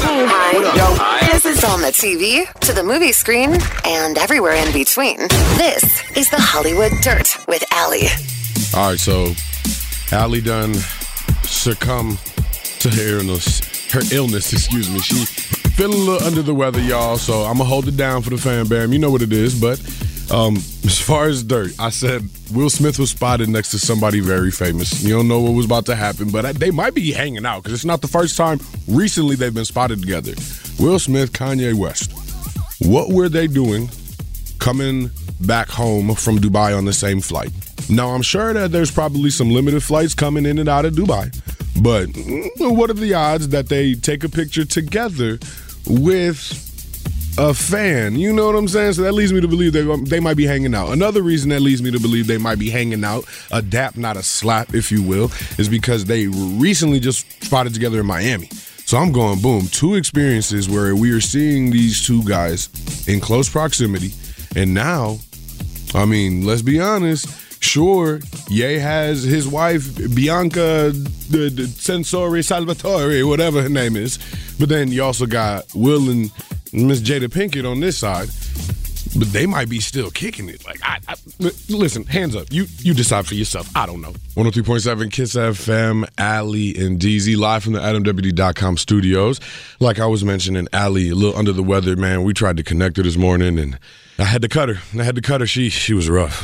Hi. Yo. This is on the TV, to the movie screen, and everywhere in between. This is the Hollywood Dirt with Allie. All right, so Allie done succumbed to her illness, excuse me. She feeling a little under the weather, y'all, so I'm going to hold it down for the fan bam. You know what it is, but as far as dirt, I said Will Smith was spotted next to somebody very famous. You don't know what was about to happen, but they might be hanging out because it's not the first time recently they've been spotted together. Will Smith, Kanye West. What were they doing coming back home from Dubai on the same flight? Now, I'm sure that there's probably some limited flights coming in and out of Dubai, but what are the odds that they take a picture together with a fan? You know what I'm saying? So that leads me to believe they might be hanging out. Another reason that leads me to believe they might be hanging out, a dap, not a slap, if you will, is because they recently just spotted together in Miami. So I'm going, boom, two experiences where we are seeing these two guys in close proximity. And now, I mean, let's be honest, sure, Ye has his wife, Bianca the Censore Salvatore, whatever her name is. But then you also got Will and Miss Jada Pinkett on this side. But they might be still kicking it. Like, listen, hands up. You decide for yourself. I don't know. 103.7 Kiss FM, Allie and DZ, live from the AdamWD.com studios. Like I was mentioning, Allie, a little under the weather, man. We tried to connect her this morning, and I had to cut her. She was rough.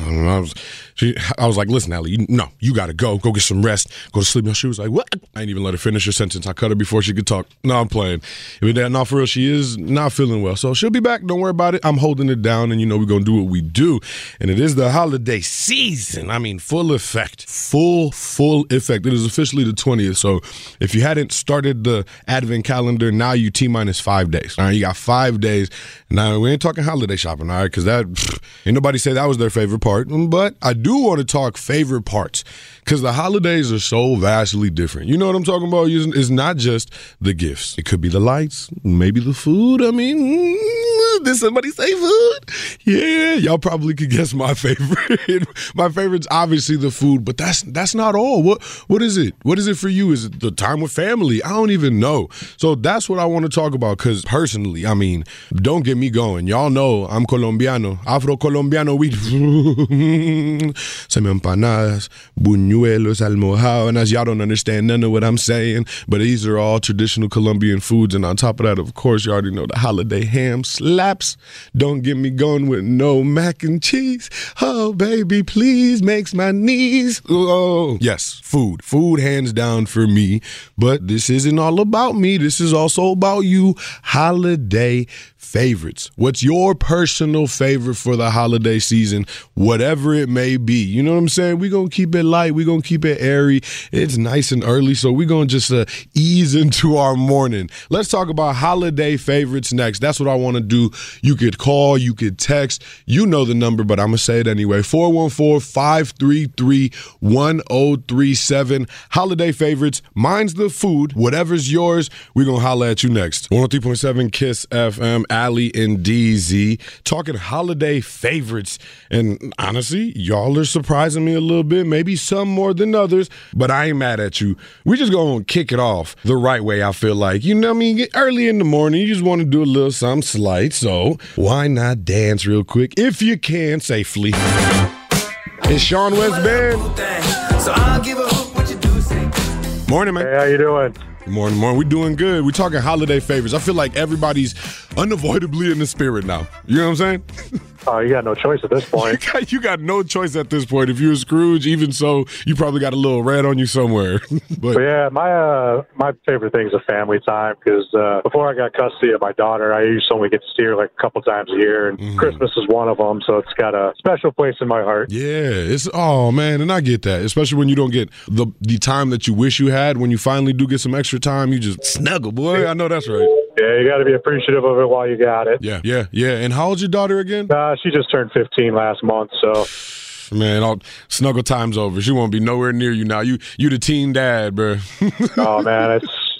I was like, listen, Allie, you got to go. Go get some rest. Go to sleep. She was like, what? I ain't even let her finish her sentence. I cut her before she could talk. No, I'm playing. No, for real, she is not feeling well. So she'll be back. Don't worry about it. I'm holding it down, and we're going to do what we do. And it is the holiday season. I mean, full effect. Full effect. It is officially the 20th. So if you hadn't started the Advent calendar, now you T-minus 5 days. All right, you got 5 days. Now, we ain't talking holiday shopping, all right, because that ain't nobody say that was their favorite part. But I do want to talk favorite parts because the holidays are so vastly different. You know what I'm talking about? It's not just the gifts. It could be the lights, maybe the food. I mean, did somebody say food? Yeah, y'all probably could guess my favorite. My favorite's obviously the food, but that's not all. What is it? What is it for you? Is it the time with family? I don't even know. So that's what I want to talk about because personally, I mean, don't get me going. Y'all know I'm Colombiano, Afro-Colombiano. We some empanadas, buñuelos, almojábanas. Y'all don't understand none of what I'm saying, but these are all traditional Colombian foods. And on top of that, of course, you already know the holiday ham slaps. Don't get me going with no mac and cheese. Oh, baby, please, makes my knees. Oh, yes, food. Food hands down for me. But this isn't all about me. This is also about you. Holiday favorites. What's your personal favorite for the holiday season? Whatever it may be. You know what I'm saying? We're going to keep it light. We're going to keep it airy. It's nice and early, so we're going to just ease into our morning. Let's talk about holiday favorites next. That's what I want to do. You could call, you could text. You know the number, but I'm going to say it anyway. 414-533-1037. Holiday favorites. Mine's the food. Whatever's yours, we're going to holler at you next. 103.7 Kiss FM, Allie and DZ, talking holiday favorites. And honestly, y'all are surprising me a little bit, maybe some more than others, but I ain't mad at you. We just going to kick it off the right way, I feel like. You know what I mean? Early in the morning, you just want to do a little something slight, so why not dance real quick, if you can, safely. It's Sean West Band. Morning, man. Hey, how you doing? Morning. We doing good. We're talking holiday favorites. I feel like everybody's unavoidably in the spirit now. You know what I'm saying? Oh, you got no choice at this point. You got no choice at this point. If you're a Scrooge, even so, you probably got a little red on you somewhere. But yeah, my favorite thing is a family time because before I got custody of my daughter, I used to only get to see her like a couple times a year, and Christmas is one of them, so it's got a special place in my heart. Yeah, oh man, and I get that, especially when you don't get the time that you wish you had. When you finally do get some extra time, you just snuggle, boy. I know that's right. Yeah, you got to be appreciative of it while you got it. Yeah. And how old's your daughter again? She just turned 15 last month, so. Man, snuggle time's over. She won't be nowhere near you now. You the teen dad, bro. Oh, man,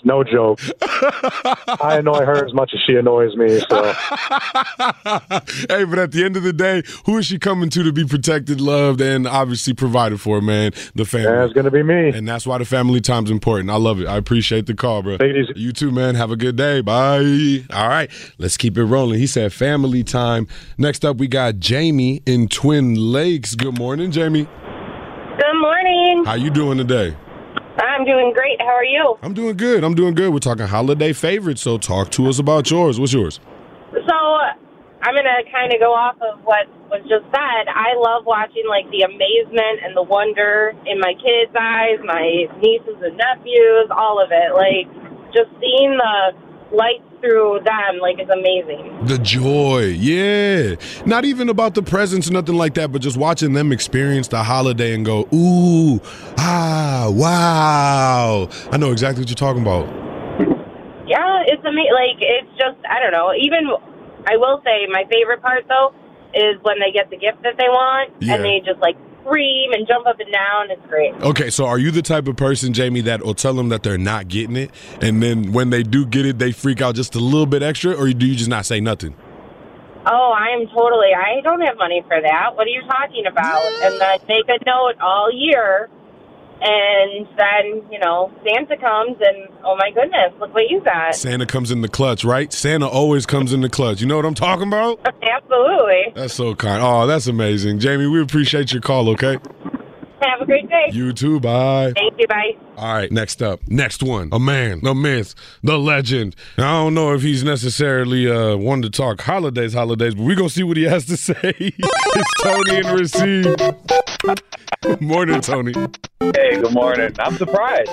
no joke. I annoy her as much as she annoys me. So, hey, but at the end of the day, who is she coming to be protected, loved, and obviously provided for, man? The family. Yeah, it's gonna be me. And that's why the family time's important. I love it. I appreciate the call, bro. Take it easy. You too, man. Have a good day. Bye. All right, let's keep it rolling. He said family time. Next up, we got Jamie in Twin Lakes. Good morning, Jamie. Good morning. How you doing today? I'm doing great. How are you? I'm doing good. We're talking holiday favorites, so talk to us about yours. What's yours? So I'm going to kind of go off of what was just said. I love watching, like, the amazement and the wonder in my kids' eyes, my nieces and nephews, all of it. Like, just seeing the lights through them, like, is amazing. The joy, yeah. Not even about the presents or nothing like that, but just watching them experience the holiday and go, ooh, ah, wow. I know exactly what you're talking about. Yeah, it's amazing. Like, it's just, I don't know. Even, I will say, my favorite part, though, is when they get the gift that they want, and they just, like, scream and jump up and down. It's great. Okay, so are you the type of person, Jamie, that will tell them that they're not getting it, and then when they do get it, they freak out just a little bit extra, or do you just not say nothing? Oh, I don't have money for that. What are you talking about? And then make a note all year, and then, Santa comes, and oh my goodness, look what you got. Santa comes in the clutch, right? Santa always comes in the clutch. You know what I'm talking about? Absolutely. That's so kind. Oh, that's amazing. Jamie, we appreciate your call, okay? Have a great day. You too. Bye. Thank you. Bye. All right, next up. Next one. A man, the myth, the legend. Now, I don't know if he's necessarily one to talk holidays, but we're going to see what he has to say. It's Tony in Racine. Morning, Tony. Hey, good morning. I'm surprised.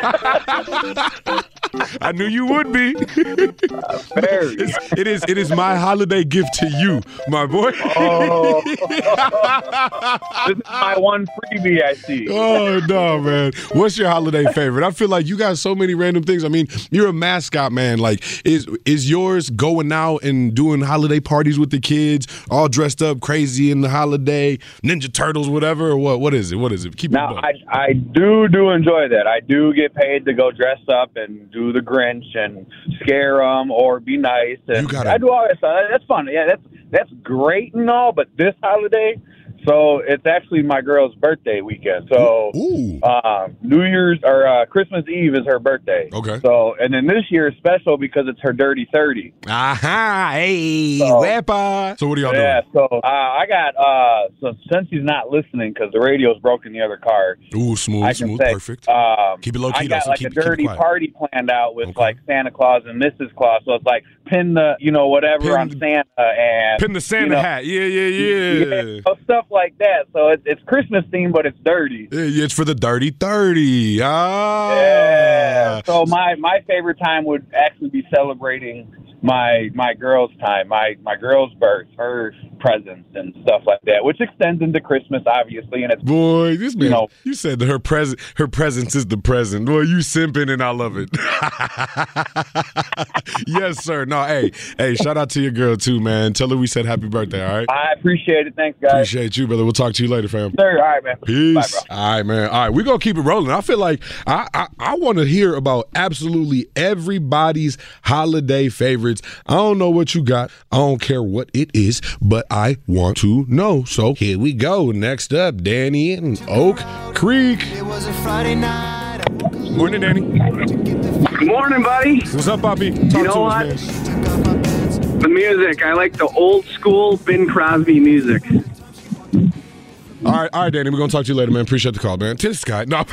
I knew you would be. Very. It is my holiday gift to you, my boy. Oh. This is my one freebie I see. Oh, no, man. What's your holiday favorite? I feel like you got so many random things. I mean, you're a mascot, man. Like, is yours going out and doing holiday parties with the kids, all dressed up crazy in the holiday, Ninja Turtles, whatever, or what? What is it? Keep it now, going. I do enjoy that. I do get paid to go dress up and do the Grinch and scare them or be nice. And I do all that stuff. That's fun. Yeah, that's great and all, but this holiday, so it's actually my girl's birthday weekend. So New Year's or Christmas Eve is her birthday. Okay. So, and then this year is special because it's her dirty 30. Aha, hey, rapper. So what are y'all doing? Yeah, so I got, so since he's not listening because the radio's broken in the other car. Ooh, smooth, perfect. Keep it low key, I got though, like a dirty party planned out with like Santa Claus and Mrs. Claus. So it's like pin the, whatever on Santa and. Pin the Santa hat. Yeah. Stuff like that. So it's Christmas themed, but it's dirty. Yeah, it's for the dirty 30. Ah. Yeah. So my favorite time would actually be celebrating my girl's time, my girl's birth, her presents and stuff like that, which extends into Christmas, obviously. And it's boy, this man, you said that her presence is the present. Boy, you simping, and I love it. Yes, sir. No, hey, shout out to your girl too, man. Tell her we said happy birthday. All right. I appreciate it. Thanks, guys. Appreciate you, brother. We'll talk to you later, fam. Sir, all right, man. Peace. Bye, bro. All right, man. All right, we're gonna keep it rolling. I feel like I want to hear about absolutely everybody's holiday favorites. I don't know what you got. I don't care what it is, but I want to know. So here we go. Next up, Danny in Oak Creek. It was a Friday night. Morning, Danny. Good morning, buddy. What's up, Bobby? Talk to us, man. The music. I like the old school Bing Crosby music. All right, Danny. We're going to talk to you later, man. Appreciate the call, man. This guy. No.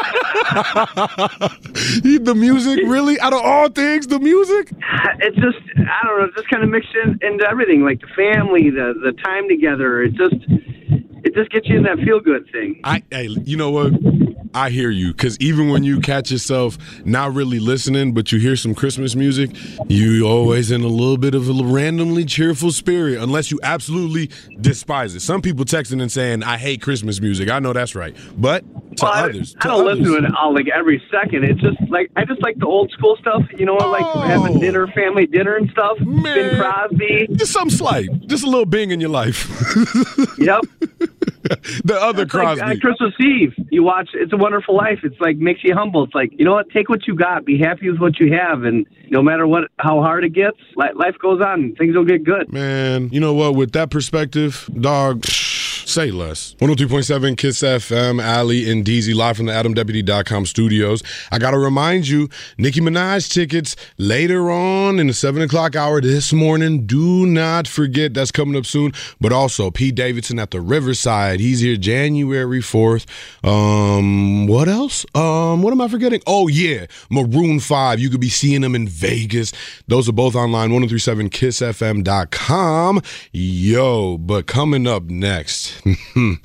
The music, really? Out of all things, the music? It's just, I don't know, just kind of mixed into everything, like the family, the time together. It just gets you in that feel-good thing. Hey, you know what? I hear you, because even when you catch yourself not really listening, but you hear some Christmas music, you always in a little bit of a randomly cheerful spirit, unless you absolutely despise it. Some people texting and saying, I hate Christmas music. I know that's right. But to others. I don't listen to it all, like every second. It's just like, I just like the old school stuff, like having dinner, family dinner and stuff. Man, Bing Crosby. Just something slight. Just a little Bing in your life. Yep. The other Crosby. Like, Christmas Eve, you watch It's a Wonderful Life. It's like makes you humble. It's like, you know what? Take what you got. Be happy with what you have. And no matter how hard it gets, life goes on. Things will get good. Man, you know what? With that perspective, dog, say less. 103.7 Kiss FM, Ali and DZ live from the AdamDeputy.com studios. I got to remind you, Nicki Minaj tickets later on in the 7 o'clock hour this morning. Do not forget, that's coming up soon. But also, Pete Davidson at the Riverside. He's here January 4th. What else? What am I forgetting? Oh, yeah, Maroon 5. You could be seeing them in Vegas. Those are both online, 1037kissfm.com. Yo, but coming up next, what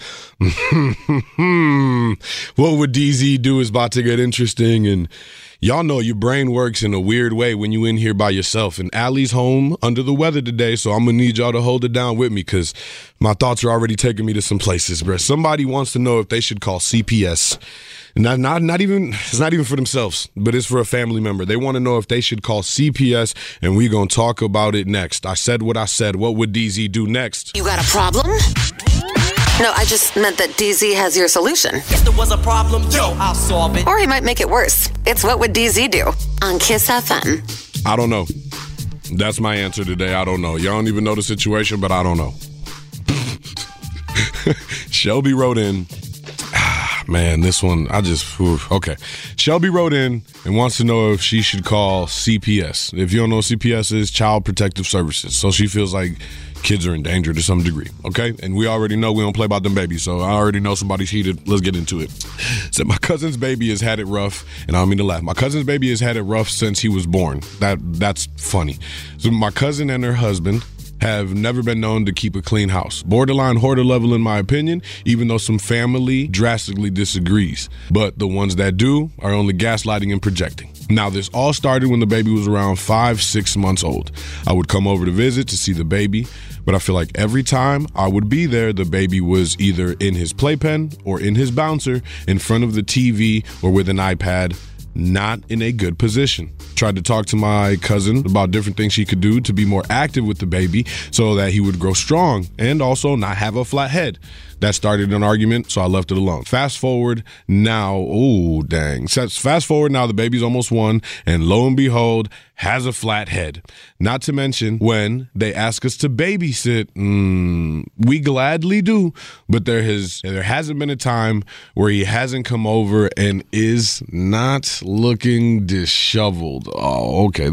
would DZ do is about to get interesting, and y'all know your brain works in a weird way when you in here by yourself. And Allie's home under the weather today, so I'm gonna need y'all to hold it down with me because my thoughts are already taking me to some places, bro. Somebody wants to know if they should call CPS. Not even, it's not even for themselves, but it's for a family member. They want to know if they should call CPS, and we're going to talk about it next. I said what I said. What would DZ do next? You got a problem? No, I just meant that DZ has your solution. If there was a problem, yo, I'll solve it. Or he might make it worse. It's What Would DZ Do on Kiss FM. I don't know. That's my answer today. I don't know. Y'all don't even know the situation, but I don't know. Shelby wrote in. Man, this one, okay. Shelby wrote in and wants to know if she should call CPS. If you don't know what CPS is, Child Protective Services. So she feels like kids are in danger to some degree, okay? And we already know we don't play about them babies, so I already know somebody's heated. Let's get into it. So my cousin's baby has had it rough, and I don't mean to laugh. My cousin's baby has had it rough since he was born. That's funny. So my cousin and her husband have never been known to keep a clean house. Borderline hoarder level in my opinion, even though some family drastically disagrees. But the ones that do are only gaslighting and projecting. Now, this all started when the baby was around 5-6 months old. I would come over to visit to see the baby, but I feel like every time I would be there, the baby was either in his playpen or in his bouncer, in front of the TV or with an iPad, not in a good position. Tried to talk to my cousin about different things she could do to be more active with the baby so that he would grow strong and also not have a flat head. That started an argument, so I left it alone. Fast forward now, Fast forward now, the baby's almost 1, and lo and behold, has a flat head. Not to mention, when they ask us to babysit, we gladly do, but there hasn't been a time where he hasn't come over and is not looking disheveled. Oh, okay,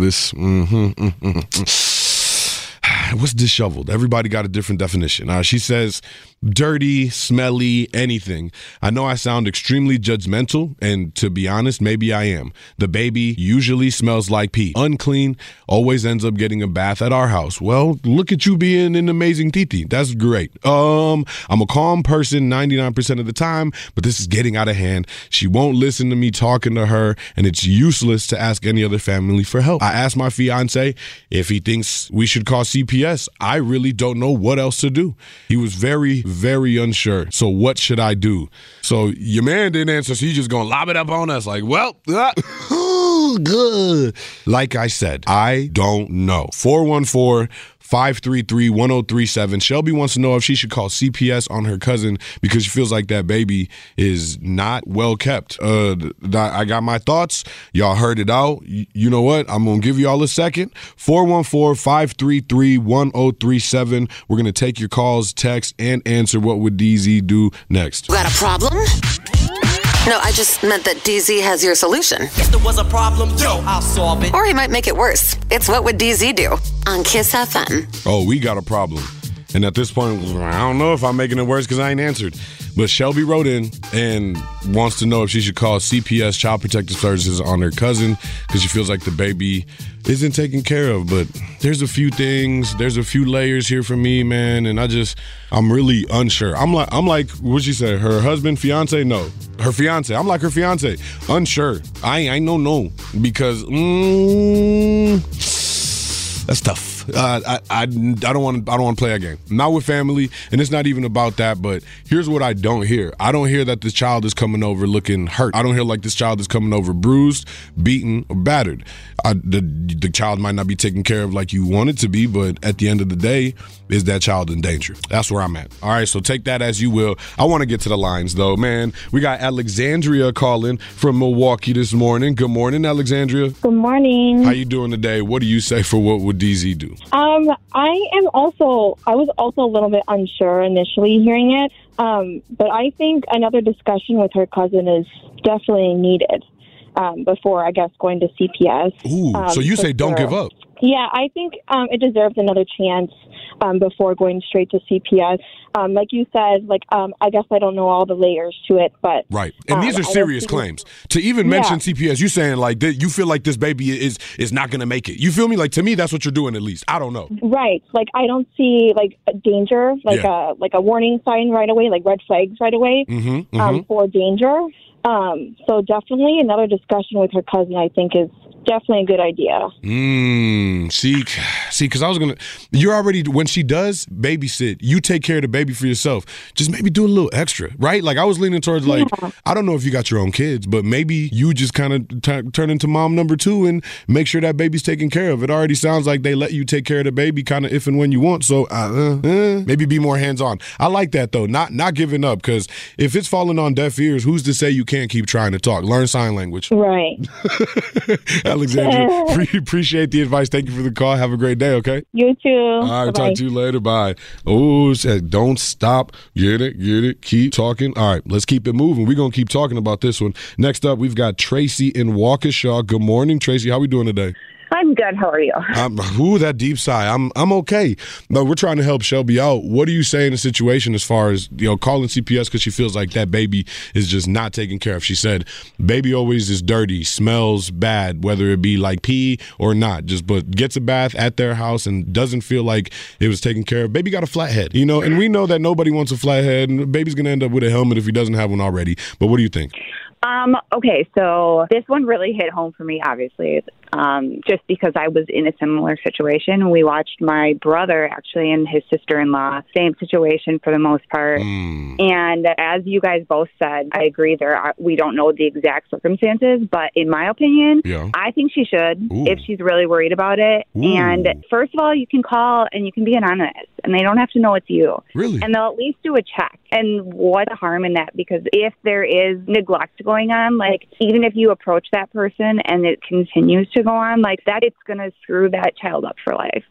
what's disheveled? Everybody got a different definition. She says, dirty, smelly, anything. I know I sound extremely judgmental, and to be honest, maybe I am. The baby usually smells like pee. Unclean, always ends up getting a bath at our house. Well, look at you being an amazing titi. That's great. I'm a calm person 99% of the time, but this is getting out of hand. She won't listen to me talking to her, and it's useless to ask any other family for help. I asked my fiance if he thinks we should call CPS. I really don't know what else to do. He was very, very unsure. So what should I do? So your man didn't answer, so he's just gonna lob it up on us like, well, good. Like I said, I don't know. 414-533-1037. Shelby wants to know if she should call CPS on her cousin because she feels like that baby is not well kept. I got my thoughts. Y'all heard it out. You know what? I'm going to give y'all a second. 414-533-1037. We're going to take your calls, text, and answer What Would DZ Do next. You got a problem? No, I just meant that DZ has your solution. If there was a problem, yo, I'll solve it. Or he might make it worse. It's What Would DZ Do on Kiss FM. Oh, we got a problem. And at this point, I don't know if I'm making it worse because I ain't answered. But Shelby wrote in and wants to know if she should call CPS, Child Protective Services, on her cousin because she feels like the baby isn't taken care of. But there's a few things, there's a few layers here for me, man, and I'm really unsure. I'm like, what'd she say? Her husband, fiance? No, her fiance. I'm like her fiance, unsure. I know because that's tough. enough. I don't want to play a game. I'm not with family, and it's not even about that. But here's what I don't hear. I don't hear that this child is coming over looking hurt. I don't hear like this child is coming over bruised, beaten, or battered. The child might not be taken care of like you want it to be, but at the end of the day, is that child in danger? That's where I'm at. All right, so take that as you will. I want to get to the lines, though. Man, we got Alexandria calling from Milwaukee this morning. Good morning, Alexandria. Good morning. How you doing today? What do you say for what would DZ do? I was also a little bit unsure initially hearing it, but I think another discussion with her cousin is definitely needed before, I guess, going to CPS. Ooh, so you say don't give up. Yeah, I think it deserves another chance before going straight to CPS. Like you said, I guess I don't know all the layers to it, but right. And these are serious claims. To even mention CPS, you saying like you feel like this baby is not going to make it. You feel me? Like to me, that's what you're doing. At least I don't know. Right. Like I don't see like a danger, a warning sign right away, like red flags right away for danger. So definitely another discussion with her cousin, I think, is definitely a good idea. See, because you're already, when she does babysit, you take care of the baby for yourself. Just maybe do a little extra, right? Like I was leaning towards I don't know if you got your own kids, but maybe you just kind of turn into mom number 2 and make sure that baby's taken care of. It already sounds like they let you take care of the baby kind of if and when you want. So maybe be more hands-on. I like that though, not giving up, because if it's falling on deaf ears, who's to say you can't keep trying to talk? Learn sign language. Right. Alexandra, appreciate the advice. Thank you for the call. Have a great day, okay? You too. All right, Bye-bye. talk to you later. Bye. Oh, said don't stop. Get it. Keep talking. All right, let's keep it moving. We're going to keep talking about this one. Next up, we've got Tracy in Waukesha. Good morning, Tracy. How we doing today? I'm good. How are you? That deep sigh. I'm okay. But we're trying to help Shelby out. What do you say in a situation as far as, calling CPS because she feels like that baby is just not taken care of? She said, baby always is dirty, smells bad, whether it be like pee or not, but gets a bath at their house and doesn't feel like it was taken care of. Baby got a flat head, and we know that nobody wants a flat head, and baby's going to end up with a helmet if he doesn't have one already. But what do you think? Okay, so this one really hit home for me, obviously, just because I was in a similar situation. We watched my brother, actually, and his sister-in-law, same situation for the most part. And as you guys both said, I agree we don't know the exact circumstances, but in my opinion, I think she should if she's really worried about it. And first of all, you can call and you can be anonymous, and they don't have to know it's you. Really? And they'll at least do a check. And what a harm in that, because if there is neglect going on, like even if you approach that person and it continues to go on like that, it's going to screw that child up for life.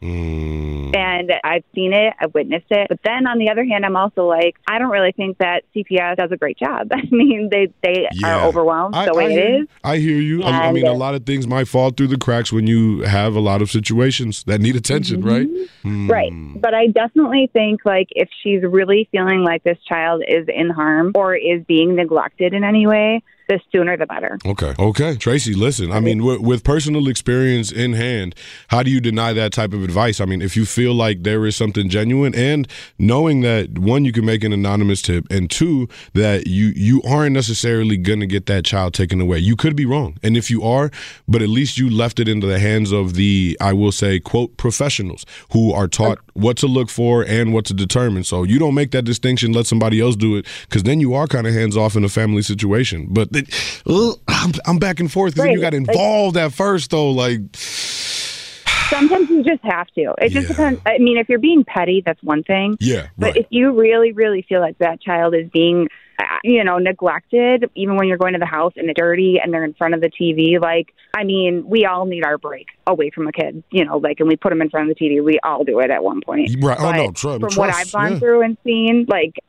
And I've seen it, I've witnessed it. But then on the other hand, I'm also like, I don't really think that CPS does a great job. I mean, they are overwhelmed the way it is. I hear you. I mean, a lot of things might fall through the cracks when you have a lot of situations that need attention, right? Right. But I definitely think like if she's really feeling like this child is in harm or is being neglected in any way, the sooner the better. Okay. Tracy, listen, I mean, with personal experience in hand, how do you deny that type of advice? I mean, if you feel like there is something genuine, and knowing that, one, you can make an anonymous tip, and two, that you aren't necessarily going to get that child taken away. You could be wrong. And if you are, but at least you left it into the hands of the, I will say, quote, professionals who are taught what to look for and what to determine. So you don't make that distinction, let somebody else do it, because then you are kind of hands off in a family situation. But I'm back and forth because you got involved at first, though. Like sometimes you just have to. It just depends. I mean, if you're being petty, that's one thing. Yeah. But if you really, really feel like that child is being, neglected, even when you're going to the house and it's dirty and they're in front of the TV, we all need our break away from a kid, and we put them in front of the TV. We all do it at one point. Right. From what I've gone through and seen,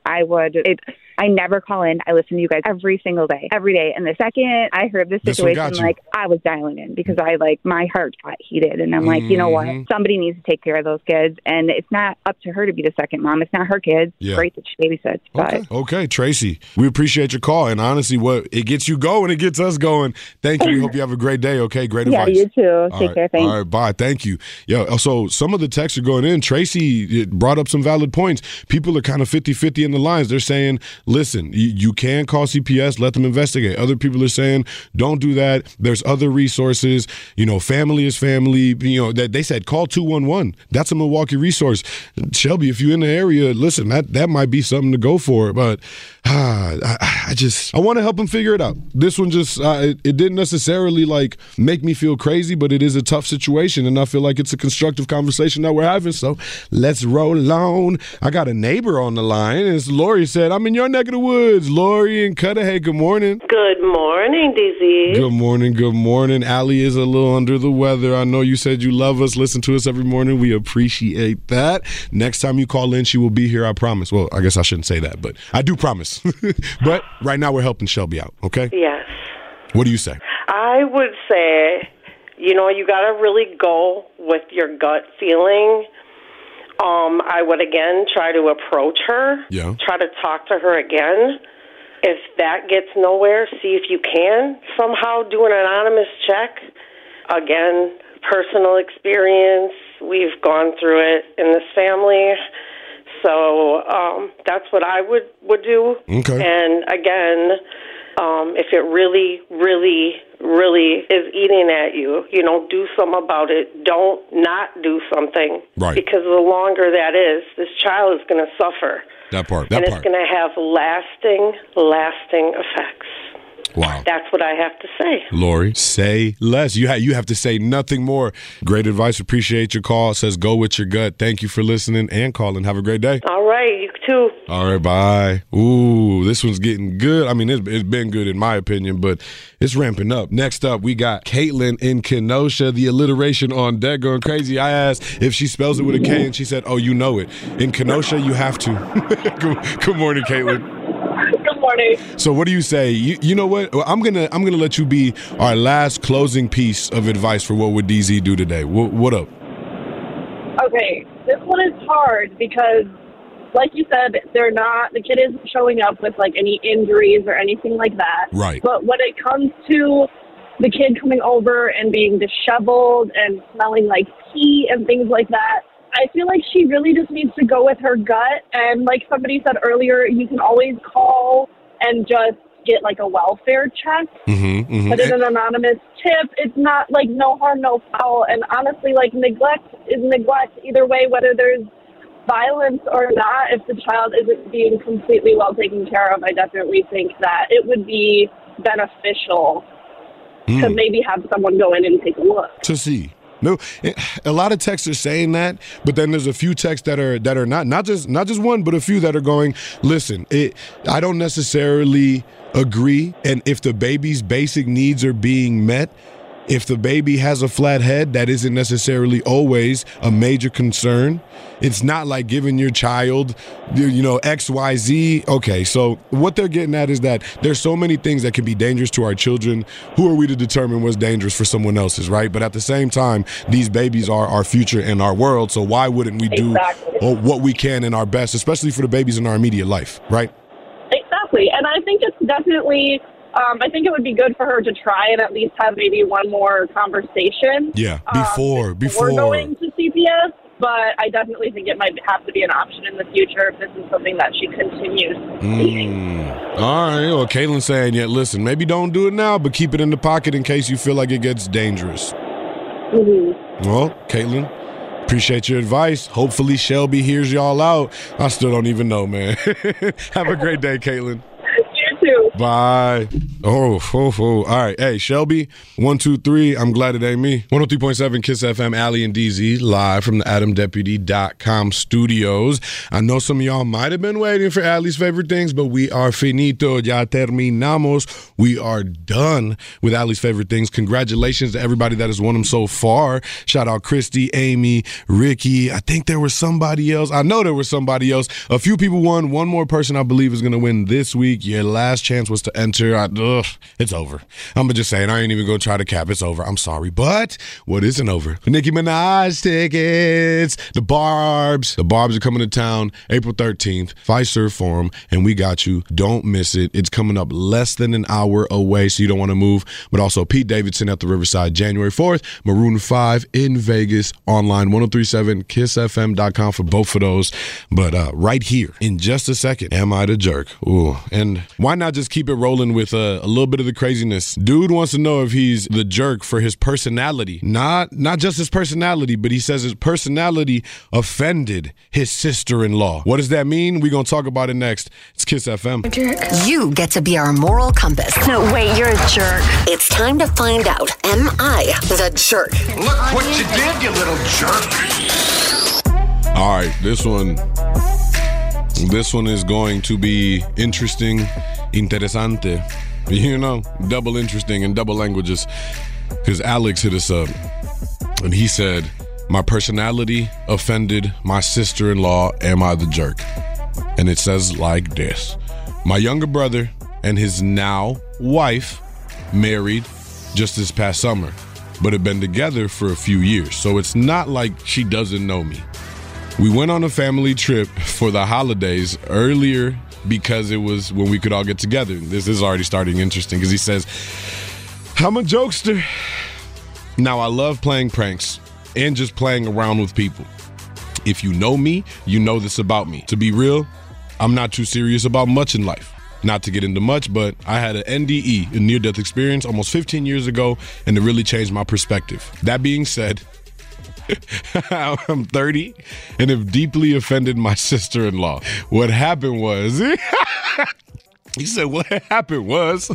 I never call in. I listen to you guys every single day, every day. And the second I heard this situation, I was dialing in because my heart got heated. And I'm like, you know what? Somebody needs to take care of those kids. And it's not up to her to be the second mom. It's not her kids. It's great that she babysits. Okay, Tracy, we appreciate your call. And honestly, it gets you going, it gets us going. Thank you. We hope you have a great day, okay? Great advice. Yeah, you too. Take care. later. Thanks. All right, bye. Thank you. Yeah, so some of the texts are going in. Tracy brought up some valid points. People are kind of 50-50 in the lines. They're saying, listen, you can call CPS, let them investigate. Other people are saying, don't do that. There's other resources. Family is family. That they said call 211. That's a Milwaukee resource. Shelby, if you're in the area, listen, that might be something to go for. But I want to help them figure it out. This one just it didn't necessarily make me feel crazy, but it is a tough situation, and I feel like it's a constructive conversation that we're having. So let's roll on. I got a neighbor on the line. It's Lori said, I'm in your neck of the woods. Lori and Cudahy, good morning. Good morning, DZ. Good morning. Good morning. Allie is a little under the weather. I know you said you love us, listen to us every morning. We appreciate that. Next time you call in, she will be here, I promise. Well, I guess I shouldn't say that, but I do promise. But right now we're helping Shelby out, okay? Yes. What do you say? I would say, you got to really go with your gut feeling. I would, again, try to approach her. Yeah. Try to talk to her again. If that gets nowhere, see if you can somehow do an anonymous check. Again, personal experience. We've gone through it in this family. So that's what I would do. Okay. And again, if it really, really, really is eating at you, do something about it. Don't not do something. Right. Because the longer that is, this child is going to suffer. That part. And it's going to have lasting effects. Wow. That's what I have to say. Lori, say less. You have to say nothing more. Great advice. Appreciate your call. It says go with your gut. Thank you for listening and calling. Have a great day. All right. You too. All right. Bye. Ooh, this one's getting good. I mean, it's been good in my opinion, but it's ramping up. Next up, we got Caitlin in Kenosha. The alliteration on deck going crazy. I asked if she spells it with a K, and she said, oh, you know it. In Kenosha, you have to. Good morning, Caitlin. Good morning. So what do you say? You know what? I'm gonna let you be our last closing piece of advice for what would DZ do today. What up? Okay, this one is hard because, like you said, the kid isn't showing up with any injuries or anything like that. Right. But when it comes to the kid coming over and being disheveled and smelling like pee and things like that, I feel like she really just needs to go with her gut. And like somebody said earlier, you can always call and just get a welfare check. But in an anonymous tip, it's not no harm, no foul. And honestly, neglect is neglect either way, whether there's violence or not. If the child isn't being completely well taken care of, I definitely think that it would be beneficial to maybe have someone go in and take a look. To see. No, a lot of texts are saying that, but then there's a few texts that are not just one, but a few that are going, listen, I don't necessarily agree. And if the baby's basic needs are being met, if the baby has a flat head, that isn't necessarily always a major concern. It's not like giving your child, XYZ. Okay, so what they're getting at is that there's so many things that can be dangerous to our children. Who are we to determine what's dangerous for someone else's, right? But at the same time, these babies are our future and our world, so why wouldn't we do what we can in our best, especially for the babies in our immediate life, right? Exactly, and I think it's definitely... I think it would be good for her to try and at least have maybe one more conversation. Yeah, before going to CPS. But I definitely think it might have to be an option in the future if this is something that she continues seeing. All right. Well, Caitlin's saying, listen, maybe don't do it now, but keep it in the pocket in case you feel like it gets dangerous. Well, Caitlin, appreciate your advice. Hopefully Shelby hears y'all out. I still don't even know, man. Have a great day, Caitlin. Bye. Oh. All right. Hey, Shelby, 1, 2, 3. I'm glad it ain't me. 103.7 Kiss FM, Allie and DZ, live from the AdamDeputy.com studios. I know some of y'all might have been waiting for Allie's favorite things, but we are finito. Ya terminamos. We are done with Allie's favorite things. Congratulations to everybody that has won them so far. Shout out Christy, Amy, Ricky. I think there was somebody else. I know there was somebody else. A few people won. One more person I believe is going to win this week. Your last chance chance was to enter. It's over. I'm going to just say it. I ain't even going to try to cap. It's over. I'm sorry. But what isn't over? Nicki Minaj tickets. The Barbs. The Barbs are coming to town April 13th. Fiserv Forum. And we got you. Don't miss it. It's coming up less than an hour away, so you don't want to move. But also Pete Davidson at the Riverside January 4th. Maroon 5 in Vegas. Online 1037kissfm.com for both of those. But right here in just a second, am I the jerk? Ooh. And why not just keep it rolling with a little bit of the craziness? Dude wants to know if he's the jerk for his personality. Not just his personality, but he says his personality offended his sister-in-law. What does that mean? We're going to talk about it next. It's Kiss FM. Jerk. You get to be our moral compass. No, wait, you're a jerk. It's time to find out, am I the jerk? Look what you did, you little jerk. All right, this one is going to be interesting, interesante. You know, double interesting in double languages. Because Alex hit us up, and he said, my personality offended my sister-in-law, am I the jerk? And it says like this. My younger brother and his now wife married just this past summer, but have been together for a few years, so it's not like she doesn't know me. We went on a family trip for the holidays earlier because it was when we could all get together. This is already starting interesting because he says, I'm a jokester. Now, I love playing pranks and just playing around with people. If you know me, you know this about me. To be real, I'm not too serious about much in life. Not to get into much, but I had an NDE, a near-death experience, almost 15 years ago, and it really changed my perspective. That being said, I'm 30 and have deeply offended my sister-in-law. What happened was, he said, what happened was,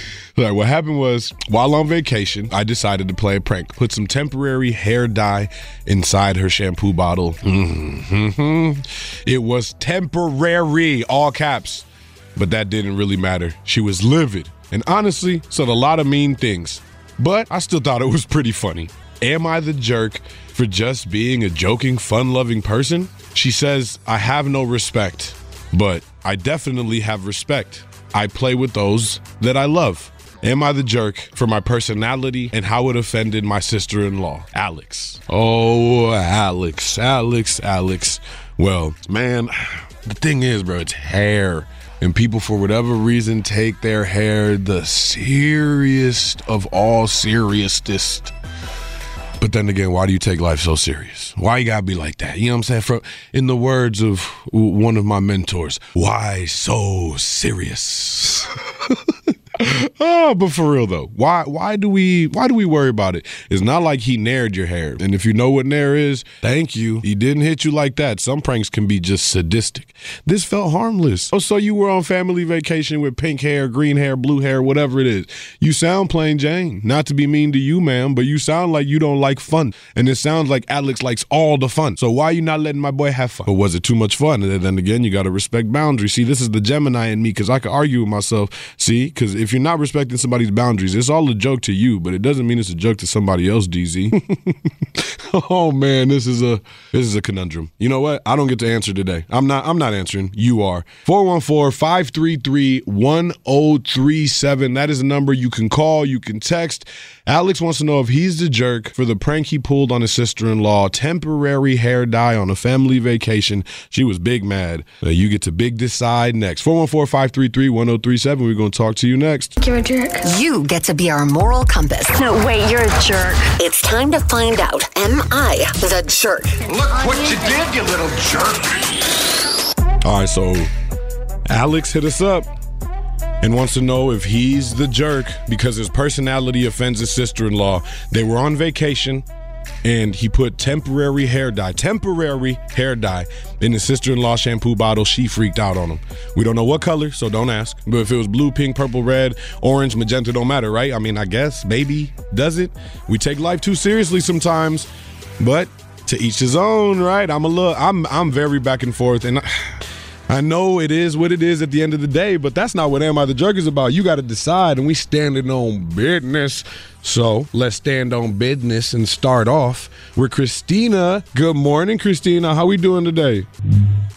while on vacation, I decided to play a prank. Put some temporary hair dye inside her shampoo bottle. Mm-hmm. It was temporary, all caps. But that didn't really matter. She was livid and honestly said a lot of mean things. But I still thought it was pretty funny. Am I the jerk for just being a joking, fun-loving person? She says, I have no respect, but I definitely have respect. I play with those that I love. Am I the jerk for my personality and how it offended my sister-in-law? Alex. Oh, Alex. Well, man, the thing is, bro, it's hair. And people, for whatever reason, take their hair the serious of all seriousest. But then again, why do you take life so serious? Why you gotta be like that? You know what I'm saying? In the words of one of my mentors, why so serious? Oh, but for real though, why do we worry about it? It's not like he nared your hair. And if you know what nair is, thank you. He didn't hit you like that. Some pranks can be just sadistic. This felt harmless. Oh, so you were on family vacation with pink hair, green hair, blue hair, whatever it is. You sound plain Jane. Not to be mean to you, ma'am, but you sound like you don't like fun. And it sounds like Alex likes all the fun. So why are you not letting my boy have fun? Or was it too much fun? And then again, you got to respect boundaries. See, this is the Gemini in me because I could argue with myself. See, because if you're not respecting somebody's boundaries, it's all a joke to you, but it doesn't mean it's a joke to somebody else, DZ. Oh man, this is a conundrum. You know what? I don't get to answer today. I'm not answering. You are. 414-533-1037. That is a number you can call, you can text. Alex wants to know if he's the jerk for the prank he pulled on his sister-in-law, temporary hair dye on a family vacation. She was big mad. You get to big decide next. 414-533-1037. We're going to talk to you next. You're a jerk. You get to be our moral compass. No, wait, you're a jerk. It's time to find out, am I the jerk? Look what you did, you little jerk. All right, so Alex hit us up and wants to know if he's the jerk because his personality offends his sister-in-law. They were on vacation and he put temporary hair dye in his sister-in-law shampoo bottle. She freaked out on him. We don't know what color, so don't ask. But if it was blue, pink, purple, red, orange, magenta, don't matter, right? I mean, I guess, maybe, does it? We take life too seriously sometimes, but to each his own, right? I'm very back and forth, and I know it is what it is at the end of the day, but that's not what Am I the Jerk is about. You got to decide, and we standing on business. So let's stand on business and start off with Christina. Good morning, Christina. How we doing today? Good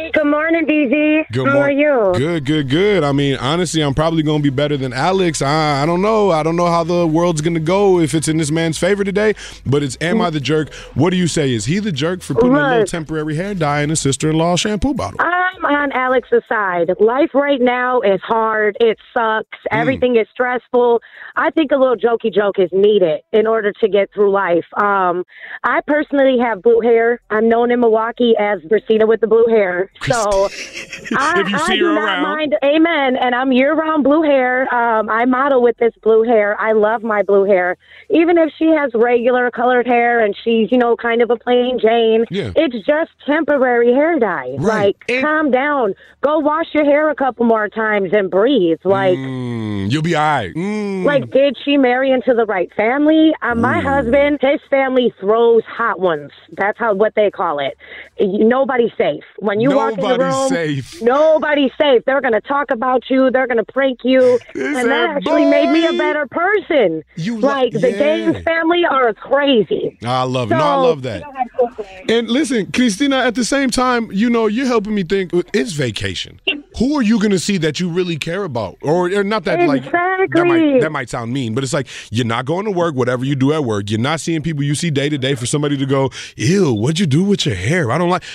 Good morning, DZ. How are you? Good. I mean, honestly, I'm probably going to be better than Alex. I don't know. I don't know how the world's going to go if it's in this man's favor today, but it's am I the jerk? What do you say? Is he the jerk for putting a little temporary hair dye in his sister-in-law shampoo bottle? I'm on Alex's side. Life right now is hard. It sucks. Everything is stressful. I think a little jokey joke is needed in order to get through life. I personally have blue hair. I'm known in Milwaukee as Christina with the blue hair. So I do not mind. Amen. And I'm year-round blue hair. I model with this blue hair. I love my blue hair. Even if she has regular colored hair and she's, kind of a plain Jane, it's just temporary hair dye. Right. Like, calm down. Go wash your hair a couple more times and breathe. Like, you'll be all right. Like, did she marry into the right family? My husband, his family throws hot ones. That's what they call it. Nobody's safe. When you walk in the room, nobody's safe. They're going to talk about you. They're going to prank you. And that actually made me a better person. The Gaines family are crazy. I love it. No, I love that. And listen, Christina, at the same time, you're helping me think, it's vacation. Who are you going to see that you really care about? Or not that, that might sound mean, but it's like, you're not going to work, whatever you do at work. You're not seeing people you see day to day for somebody to go, ew, what'd you do with your hair? I don't like,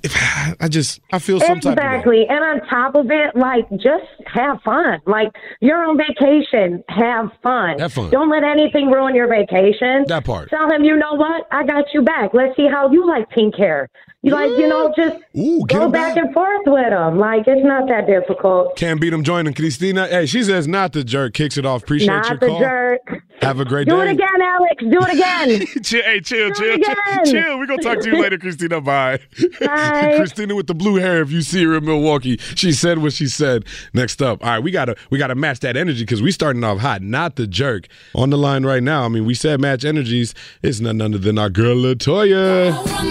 I feel some type of way. Exactly. And on top of it, just have fun. Like, you're on vacation, have fun. Have fun. Don't let anything ruin your vacation. That part. Tell him, you know what? I got you back. Let's see how you like pink hair. Just go back and forth with them. Like, it's not that difficult. Can't beat them joining Christina. Hey, she says not the jerk. Kicks it off. Appreciate your call. Not the jerk. Have a great day. Do it again, Alex. Do it again. Chill. We're going to talk to you later, Christina. Bye. Bye. Christina with the blue hair, if you see her in Milwaukee. She said what she said. Next up. All right, we gotta match that energy because we starting off hot. Not the jerk. On the line right now. I mean, we said match energies. It's none other than our girl, LaToya.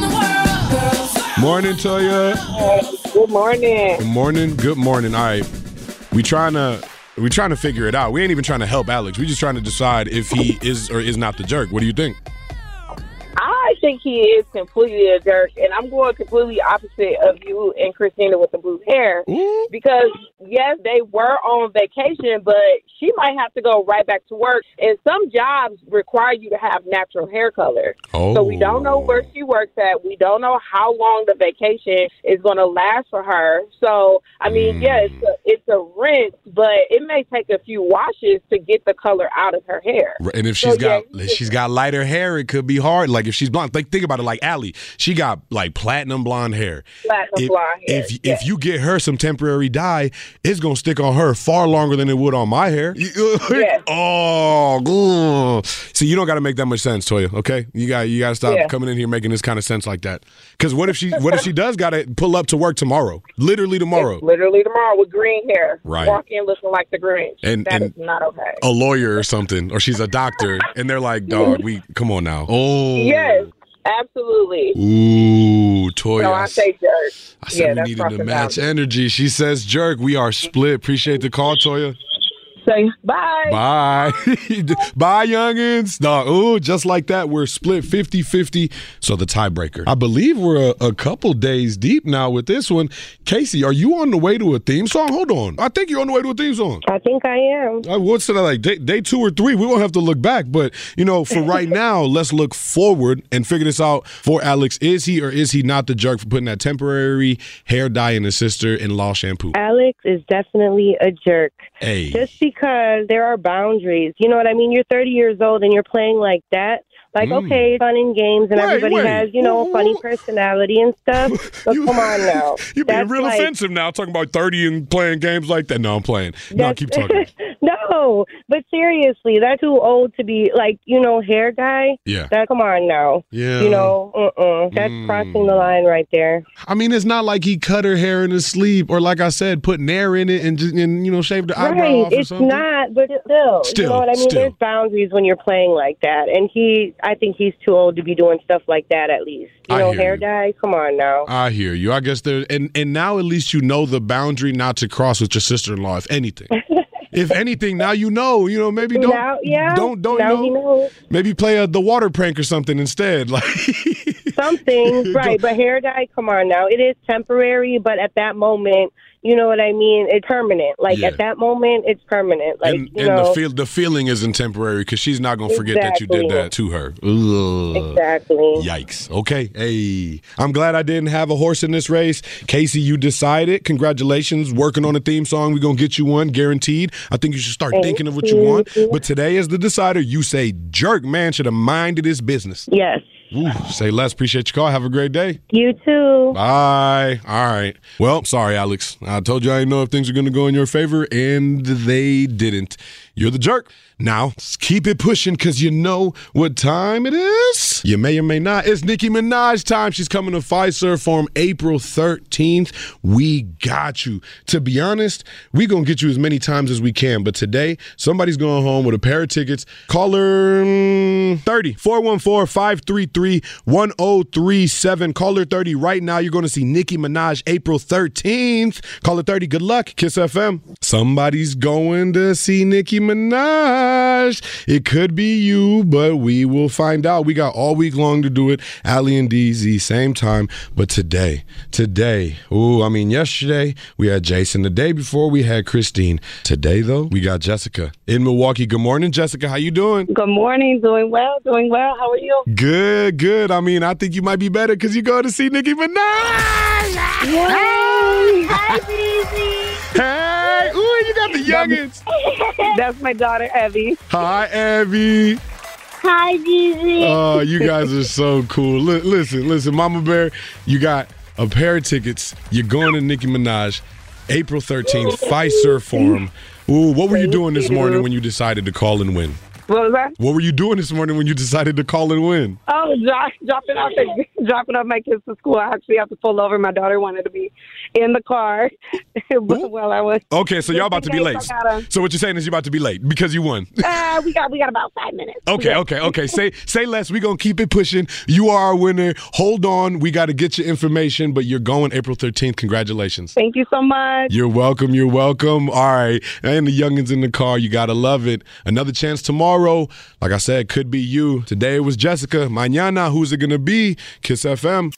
Morning, Toya. Good morning. Good morning. All right. We're trying to figure it out. We ain't even trying to help Alex. We're just trying to decide if he is or is not the jerk. What do you think? I think he is completely a jerk, and I'm going completely opposite of you and Christina with the blue hair. Ooh. Because, yes, they were on vacation, but she might have to go right back to work, and some jobs require you to have natural hair color. So we don't know where she works at. We don't know how long the vacation is going to last for her. So, I mean, it's a rinse, but it may take a few washes to get the color out of her hair. And if she's got lighter hair, it could be hard. Like if she's blonde, like think about it, like Allie, she got like platinum blonde hair. If you get her some temporary dye, it's gonna stick on her far longer than it would on my hair. See, you don't got to make that much sense, Toya. Okay, you got to stop coming in here making this kind of sense like that. Because what if she does got to pull up to work tomorrow? Literally tomorrow. Literally tomorrow with green hair. Right. Walk in looking like the Grinch. That is not okay. A lawyer or something, or she's a doctor, and they're like, "Dog, come on now." Oh. Yes. Absolutely. Ooh, Toya. No, I say jerk. I said we needed to match energy. She says jerk. We are split. Appreciate the call, Toya. Say bye. Bye. Bye, youngins. No, just like that, we're split 50-50. So the tiebreaker. I believe we're a couple days deep now with this one. Casey, are you on the way to a theme song? Hold on. I think you're on the way to a theme song. I think I am. What's it like? Day 2 or 3? We won't have to look back. But, for right now, let's look forward and figure this out for Alex. Is he or is he not the jerk for putting that temporary hair dye in his sister-in-law shampoo? Alex is definitely a jerk. Hey. Just because there are boundaries. You know what I mean? You're 30 years old and you're playing like that. Like, okay, fun and games, and everybody has, a funny personality and stuff. But come on now. You're being real offensive now, talking about 30 and playing games like that. No, I'm playing. No, keep talking. No, but seriously, that's too old to be, hair guy. Yeah. Come on now. Yeah. That's crossing the line right there. I mean, it's not like he cut her hair in his sleep or, like I said, put nair in it and shaved the eyebrow off or something. It's not, but still. You know what I mean? There's boundaries when you're playing like that. And I think he's too old to be doing stuff like that, at least. Hair dye? Come on now. I hear you. I guess and now at least you know the boundary not to cross with your sister-in-law, if anything. If anything, now maybe don't. Now he knows. Maybe play the water prank or something instead. Like Something, right, but hair dye, come on now. It is temporary, but at that moment, you know what I mean? It's permanent. Like, at that moment, it's permanent. Like, and the feeling isn't temporary because she's not going to forget that you did that to her. Ugh. Exactly. Yikes. Okay. Hey, I'm glad I didn't have a horse in this race. Casey, you decided. Congratulations. Working on a theme song. We're going to get you one, guaranteed. I think you should start thinking of what you want. But today is the decider. You say, jerk, man should have minded his business. Yes. Ooh, say less. Appreciate your call. Have a great day. You too. Bye. All right. Well, sorry, Alex. I told you I didn't know if things were going to go in your favor, and they didn't. You're the jerk. Now, keep it pushing because you know what time it is. You may or may not. It's Nicki Minaj time. She's coming to Fiserv Forum April 13th. We got you. To be honest, we're going to get you as many times as we can. But today, somebody's going home with a pair of tickets. Caller 30, 414-533-1037. Caller 30 right now. You're going to see Nicki Minaj April 13th. Caller 30, good luck. Kiss FM. Somebody's going to see Nicki Minaj. It could be you, but we will find out. We got all week long to do it. Allie and DZ, same time. But today, yesterday we had Jason. The day before we had Christine. Today, though, we got Jessica in Milwaukee. Good morning, Jessica. How you doing? Good morning. Doing well. How are you? Good. I think you might be better because you go to see Nicki Minaj. Yay! Hi, DZ. Hey, ooh, you got the youngins. That's my daughter, Evie. Hi, Evie. Hi, DZ. Oh, you guys are so cool. Listen, Mama Bear, you got a pair of tickets. You're going to Nicki Minaj, April 13th, Fiserv Forum. Ooh, what were you doing this morning when you decided to call and win? What was that? What were you doing this morning when you decided to call and win? Oh, dropping off my kids to school. I actually have to pull over. My daughter wanted to be in the car while I was. Okay, so y'all about to be late. So what you're saying is you're about to be late because you won. We got about 5 minutes. Okay. Say less. We're going to keep it pushing. You are our winner. Hold on. We got to get your information, but you're going April 13th. Congratulations. Thank you so much. You're welcome. All right. And the youngins in the car, you got to love it. Another chance tomorrow. Like I said, could be you. Today it was Jessica. Mañana, who's it going to be? Kiss FM.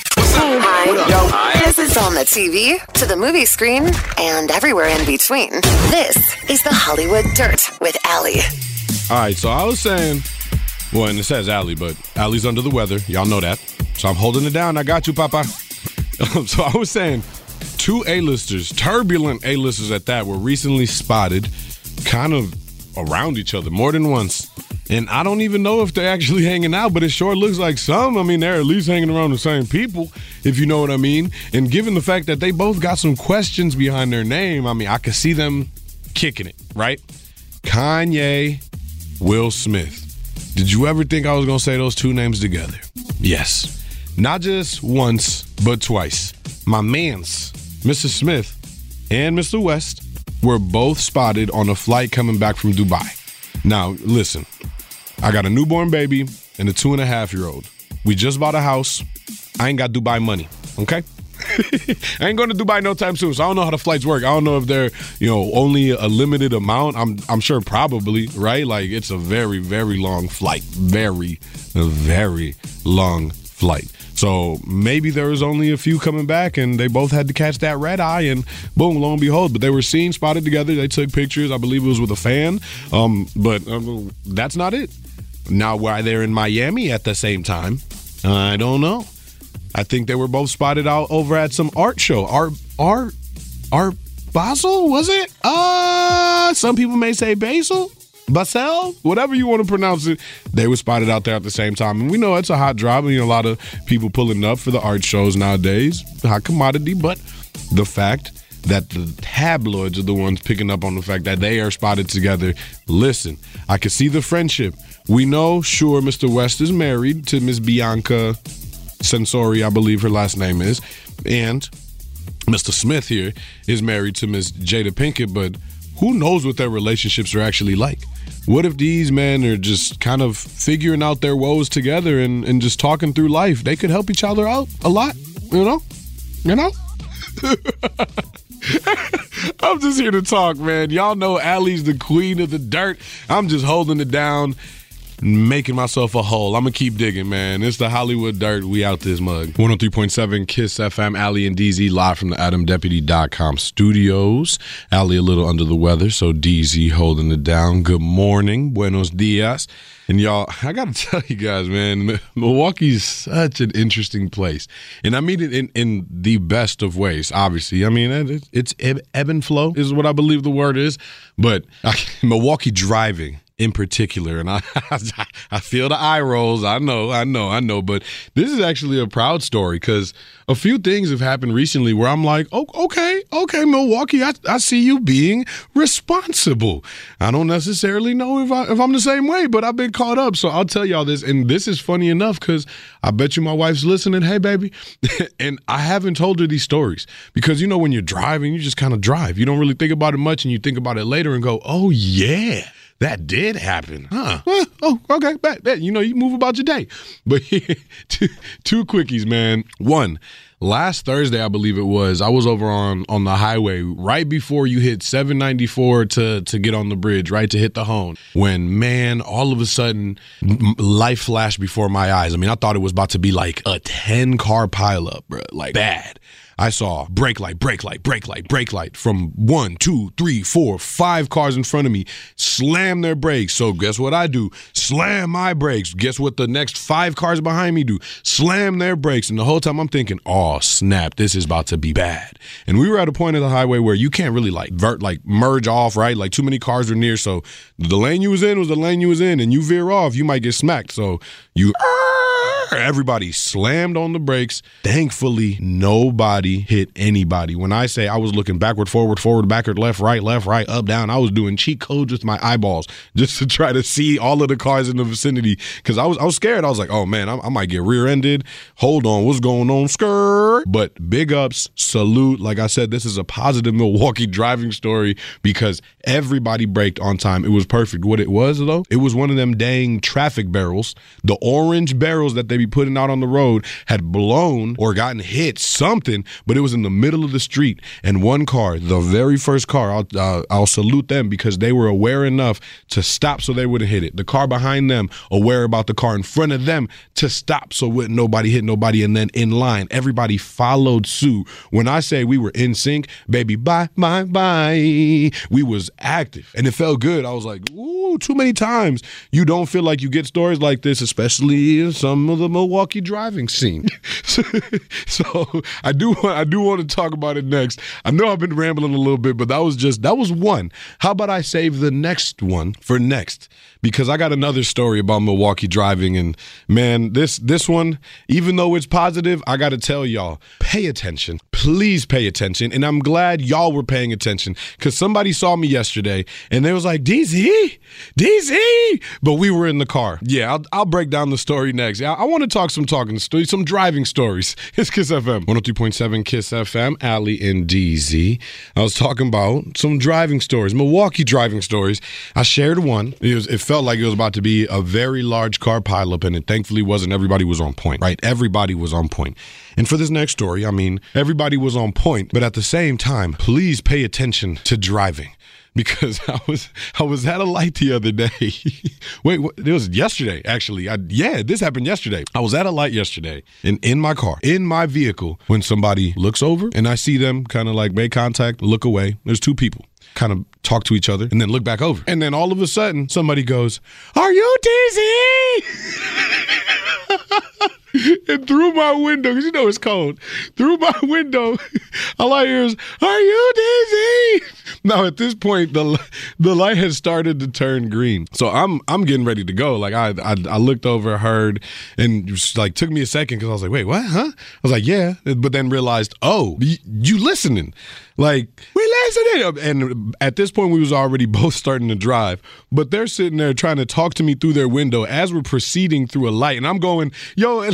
Hi. This is on the TV, to the movie screen, and everywhere in between. This is the Hollywood Dirt with Allie. All right, so I was saying, well, and it says Allie, but Allie's under the weather. Y'all know that. So I'm holding it down. I got you, Papa. So I was saying, two A-listers, turbulent A-listers at that, were recently spotted kind of around each other more than once. And I don't even know if they're actually hanging out, but it sure looks like some. I mean, they're at least hanging around the same people, if you know what I mean. And given the fact that they both got some questions behind their name, I mean, I could see them kicking it, right? Kanye, Will Smith. Did you ever think I was going to say those two names together? Yes. Not just once, but twice. My mans, Mr. Smith and Mr. West, were both spotted on a flight coming back from Dubai. Now, listen, I got a newborn baby and a 2.5-year-old. We just bought a house. I ain't got Dubai money, okay? I ain't going to Dubai no time soon, so I don't know how the flights work. I don't know if they're, only a limited amount. I'm sure probably, right? Like, it's a very, very long flight. Very, very long flight. So maybe there was only a few coming back and they both had to catch that red eye and boom, lo and behold. But they were seen, spotted together. They took pictures. I believe it was with a fan. But that's not it. Now, why they're in Miami at the same time, I don't know. I think they were both spotted out over at some art show. Art Basel, was it? Some people may say Basel. Basel, whatever you want to pronounce it, they were spotted out there at the same time. And we know it's a hot job. A lot of people pulling up for the art shows nowadays. Hot commodity, but the fact that the tabloids are the ones picking up on the fact that they are spotted together. Listen, I can see the friendship. We know, sure, Mr. West is married to Miss Bianca Censori, I believe her last name is. And Mr. Smith here is married to Miss Jada Pinkett, but who knows what their relationships are actually like? What if these men are just kind of figuring out their woes together and just talking through life? They could help each other out a lot, you know? I'm just here to talk, man. Y'all know Allie's the queen of the dirt. I'm just holding it down. making myself a hole. I'm going to keep digging, man. It's the Hollywood Dirt. We out this mug. 103.7 KISS FM. Allie and DZ live from the AdamDeputy.com studios. Allie a little under the weather, so DZ holding it down. Good morning. Buenos dias. And y'all, I got to tell you guys, man, Milwaukee's such an interesting place. And I mean it in the best of ways, obviously. I mean, it's ebb and flow is what I believe the word is. But Milwaukee driving in particular, and I feel the eye rolls. I know. But this is actually a proud story because a few things have happened recently where I'm like, oh, okay, Milwaukee, I see you being responsible. I don't necessarily know if I'm the same way, but I've been caught up. So I'll tell y'all this, and this is funny enough because I bet you my wife's listening. Hey, baby. And I haven't told her these stories because, when you're driving, you just kind of drive. You don't really think about it much, and you think about it later and go, oh, yeah. That did happen, huh? Well, okay, bet. You move about your day. But two quickies, man. One, last Thursday, I believe it was, I was over on the highway right before you hit 794 to get on the bridge, right, to hit the hone. When, man, all of a sudden, life flashed before my eyes. I mean, I thought it was about to be like a 10-car pileup, bro, like bad. I saw brake light from 1, 2, 3, 4, 5 cars in front of me slam their brakes. So guess what I do? Slam my brakes. Guess what the next 5 cars behind me do? Slam their brakes. And the whole time I'm thinking, oh, snap, this is about to be bad. And we were at a point of the highway where you can't really merge off, right? Like too many cars were near. So the lane you was in was the lane you was in, and you veer off, you might get smacked. So everybody slammed on the brakes. Thankfully, nobody hit anybody. When I say I was looking backward, forward, backward, left, right, up, down, I was doing cheat codes with my eyeballs just to try to see all of the cars in the vicinity because I was scared. I was like, oh, man, I might get rear-ended. Hold on, what's going on? Skirt. But big ups, salute. Like I said, this is a positive Milwaukee driving story because everybody braked on time. It was perfect. What it was, though, it was one of them dang traffic barrels, the orange barrels that they be putting out on the road had blown or gotten hit, something, but it was in the middle of the street. And one car, the very first car, I'll salute them because they were aware enough to stop so they wouldn't hit it. The car behind them, aware about the car in front of them to stop so wouldn't nobody hit nobody. And then in line, everybody followed suit. When I say we were in sync, baby, bye. We was active and it felt good. I was like, ooh, too many times you don't feel like you get stories like this, especially in some of the Milwaukee driving scene. So I do want to talk about it next. I know I've been rambling a little bit, but that was one. How about I save the next one for next? Because I got another story about Milwaukee driving, and man, this one, even though it's positive, I got to tell y'all, pay attention. Please pay attention. And I'm glad y'all were paying attention because somebody saw me yesterday and they was like, DZ, but we were in the car. Yeah, I'll break down the story next. I want to talk some driving stories. It's KISS FM, 103.7 KISS FM, Allie and DZ. I was talking about some driving stories, Milwaukee driving stories. I shared one. It felt like it was about to be a very large car pileup, and it thankfully wasn't. Everybody was on point, right? Everybody was on point. And for this next story, I mean, everybody was on point, but at the same time, please pay attention to driving. Because I was at a light the other day. Wait, it was yesterday, actually. This happened yesterday. I was at a light yesterday in my car, in my vehicle, when somebody looks over and I see them kind of like make contact, look away. There's 2 people. Kind of talk to each other and then look back over. And then all of a sudden, somebody goes, "Are you DZ?" And through my window, because it's cold, through my window, all I hear is, "Are you DZ?" Now at this point, the light has started to turn green, so I'm getting ready to go. Like I looked over, heard, and like took me a second because I was like, "Wait, what? Huh?" I was like, "Yeah," but then realized, "Oh, you listening?" Like, we listening. And at this point, we was already both starting to drive. But they're sitting there trying to talk to me through their window as we're proceeding through a light. And I'm going, yo, and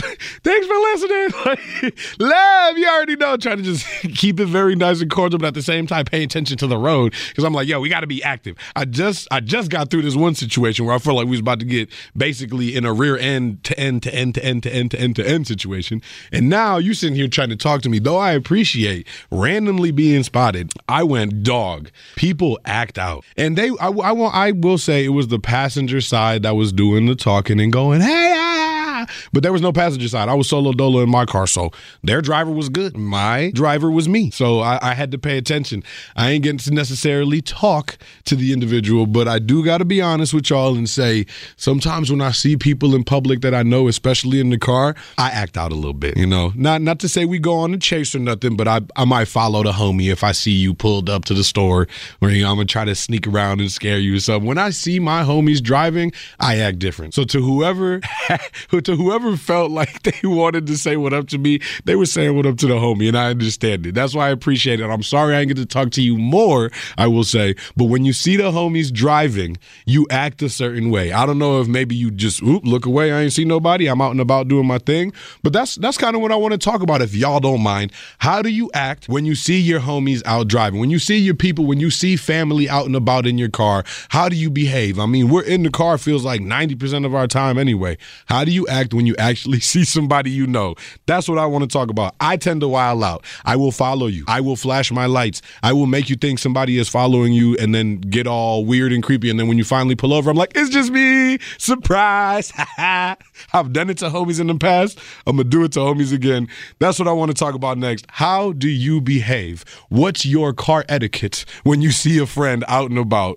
Thanks for listening. Love, you already know. Trying to just keep it very nice and cordial, but at the same time, pay attention to the road. Because I'm like, yo, we got to be active. I just got through this one situation where I felt like we was about to get basically in a rear end to end situation. And now you sitting here trying to talk to me. Though I appreciate randomly being spotted, I went dog. People act out. And I will say it was the passenger side that was doing the talking and going, hey, but there was no passenger side. I was solo dolo in my car, so their driver was good. My driver was me, so I had to pay attention. I ain't getting to necessarily talk to the individual, but I do got to be honest with y'all and say sometimes when I see people in public that I know, especially in the car, I act out a little bit, you know. Not to say we go on a chase or nothing, but I might follow the homie if I see you pulled up to the store where I'm going to try to sneak around and scare you or something. When I see my homies driving, I act different. So to whoever felt like they wanted to say what up to me, they were saying what up to the homie, and I understand it. That's why I appreciate it. I'm sorry I didn't get to talk to you more, I will say, but when you see the homies driving, you act a certain way. I don't know if maybe you just, look away, I ain't see nobody, I'm out and about doing my thing, but that's kind of what I want to talk about, if y'all don't mind. How do you act when you see your homies out driving? When you see your people, when you see family out and about in your car, how do you behave? I mean, we're in the car feels like 90% of our time anyway. How do you act when you actually see somebody you know? That's what I want to talk about. I tend to wild out. I will follow you. I will flash my lights. I will make you think somebody is following you and then get all weird and creepy. And then when you finally pull over, I'm like, it's just me. Surprise. I've done it to homies in the past. I'm going to do it to homies again. That's what I want to talk about next. How do you behave? What's your car etiquette when you see a friend out and about?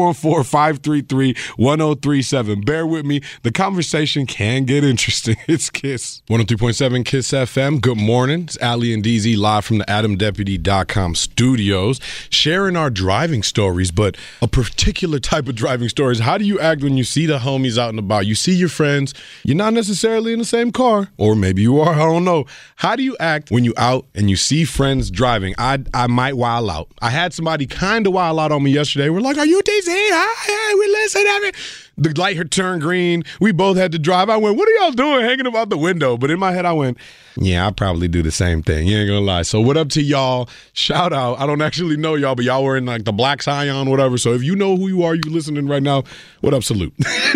414-533-1037. Bear with me. The conversation can get interesting. It's Kiss. 103.7 Kiss FM. Good morning. It's Ali and DZ live from the AdamDeputy.com studios, sharing our driving stories, but a particular type of driving stories. How do you act when you see the homies out and about? You see your friends. You're not necessarily in the same car, or maybe you are. I don't know. How do you act when you out and you see friends driving? I might wild out. I had somebody kind of wild out on me yesterday. We're like, are you DZ? Hi, we listen. The light had turned green. We both had to drive. I went, what are y'all doing hanging about the window? But in my head, I went, yeah, I'll probably do the same thing. You ain't gonna lie. So what up to y'all? Shout out. I don't actually know y'all, but y'all were in like the Black Scion, whatever. So if you know who you are, you listening right now, what up, salute.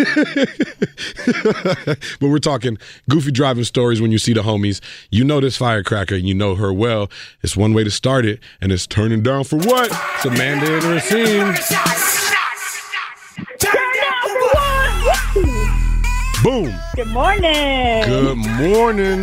But we're talking goofy driving stories when you see the homies. You know this firecracker and you know her well. It's one way to start it, and it's turning down for what? It's Amanda and Racine. Boom. Good morning. Good morning.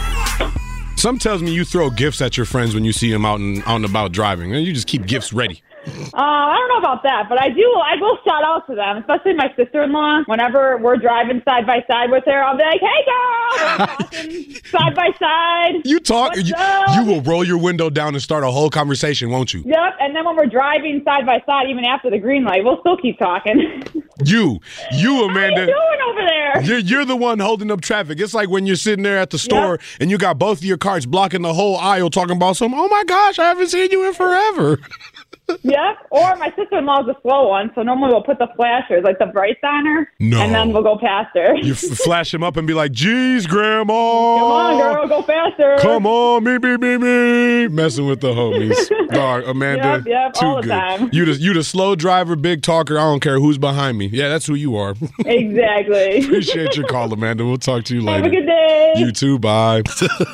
Some tells me you throw gifts at your friends when you see them out and about driving. And you just keep gifts ready. I don't know about that, but I will shout out to them, especially my sister-in-law. Whenever we're driving side by side with her, I'll be like, hey, girl! We're talking side by side. You will roll your window down and start a whole conversation, won't you? Yep, and then when we're driving side by side, even after the green light, we'll still keep talking. You, Amanda. How are you doing over there? You're the one holding up traffic. It's like when you're sitting there at the store and you got both of your cars blocking the whole aisle talking about something. Oh, my gosh, I haven't seen you in forever. Yeah, or my sister-in-law's a slow one, so normally we'll put the flashers, like the brights on her, and then we'll go past her. You flash him up and be like, geez, Grandma. Come on, girl, go faster. Come on, me. Messing with the homies. Dog, Amanda, yep, too all the good. time. You the slow driver, big talker, I don't care who's behind me. Yeah, that's who you are. Exactly. Appreciate your call, Amanda. We'll talk to you later. Have a good day. You too, bye.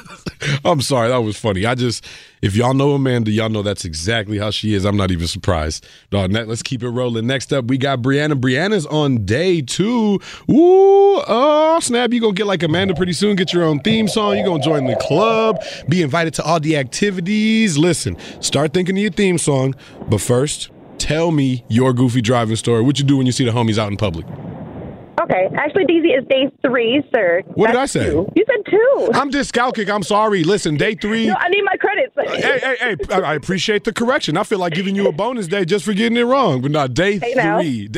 I'm sorry, that was funny. If y'all know Amanda, y'all know that's exactly how she is. I'm not even surprised. Dog, let's keep it rolling. Next up, we got Brianna. Brianna's on day 2. Ooh, snap. You're going to get like Amanda pretty soon. Get your own theme song. You're going to join the club. Be invited to all the activities. Listen, start thinking of your theme song. But first, tell me your goofy driving story. What you do when you see the homies out in public? Okay. Actually, DZ, is day 3, sir. What did I say? 2. You said 2. I'm dyscalculic. I'm sorry. Listen, day 3. No, I need my credits. Hey, I appreciate the correction. I feel like giving you a bonus day just for getting it wrong. But not day 3.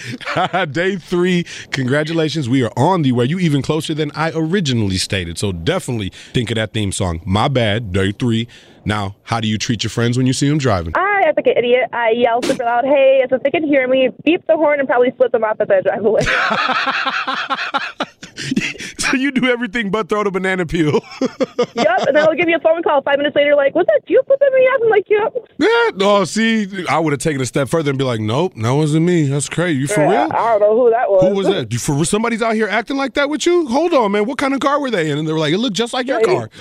Day 3. Congratulations. We are on the way. You even closer than I originally stated. So definitely think of that theme song. My bad. Day 3. Now, how do you treat your friends when you see them driving? I act like an idiot. I yell super loud, hey, so they can hear me, beep the horn, and probably split them off as I drive away. So you do everything but throw the banana peel. Yep, and then I'll give you a phone call 5 minutes later, like, was that you flipping me off? I'm like, yep. Yeah, no, see, I would have taken a step further and be like, nope, that wasn't me. That's crazy. You for real? I don't know who that was. Who was that? Somebody's out here acting like that with you? Hold on, man. What kind of car were they in? And they were like, it looked just like your car.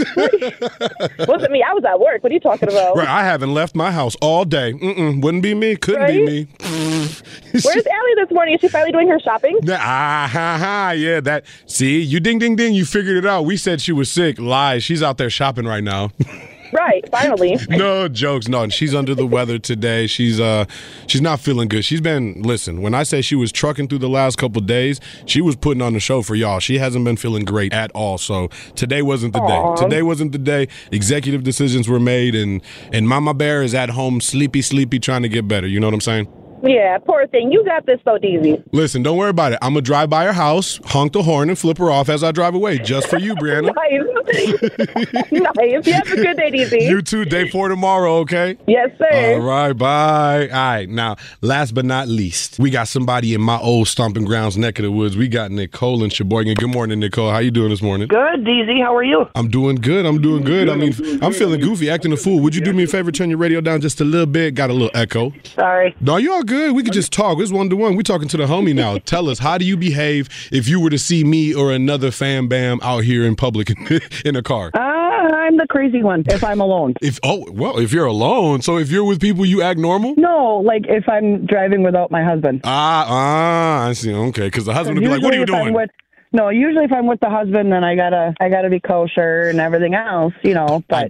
Wasn't me. I was at work. What are you talking about? Right, I haven't left my house all day. Wouldn't be me. Couldn't be me. Where's Allie this morning? Is she finally doing her shopping? Yeah, that. See, you ding, ding, ding. You figured it out. We said she was sick. Lies. She's out there shopping right now. Right, finally. No jokes, no. She's under the weather today. She's not feeling good. Listen, when I say she was trucking through the last couple of days, she was putting on the show for y'all. She hasn't been feeling great at all. So today wasn't the day. Today wasn't the day. Executive decisions were made, and Mama Bear is at home sleepy, trying to get better. You know what I'm saying? Yeah, poor thing. You got this, though, Deezy. Listen, don't worry about it. I'm going to drive by her house, honk the horn, and flip her off as I drive away, just for you, Brianna. Nice. You have a good day, Deezy. You too. Day 4 tomorrow, okay? Yes, sir. All right, bye. All right, now, last but not least, we got somebody in my old stomping grounds neck of the woods. We got Nicole in Sheboygan. Good morning, Nicole. How you doing this morning? Good, Deezy. How are you? I'm doing good. I mean, I'm feeling goofy, acting a fool. Would you do me a favor, turn your radio down just a little bit? Got a little echo. Sorry. No, you all good. We could just talk. It's 1-to-1. We're talking to the homie now. Tell us, how do you behave if you were to see me or another Fam Bam out here in public in a car? I'm the crazy one if I'm alone. If you're alone. So if you're with people, you act normal? No, like if I'm driving without my husband. I see. Okay, because the husband would be like, what are you doing? Usually if I'm with the husband, then I gotta be kosher and everything else, But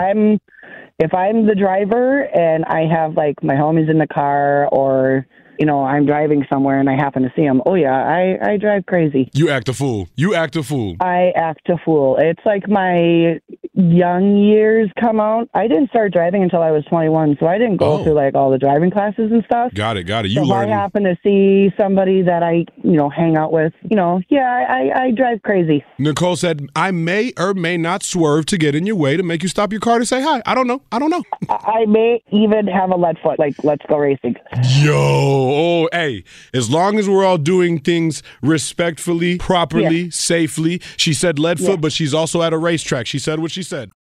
if I'm the driver and I have like my homies in the car, or I'm driving somewhere and I happen to see them, I drive crazy. You act a fool. I act a fool. It's like my young years come out. I didn't start driving until I was 21, so I didn't go through like all the driving classes and stuff. Got it. You learn. If I happen to see somebody that I, hang out with, I drive crazy. Nicole said, I may or may not swerve to get in your way to make you stop your car to say hi. I don't know. I may even have a lead foot, like let's go racing. Yo, hey, as long as we're all doing things respectfully, properly, safely. She said lead foot, but she's also at a racetrack. She said what she said.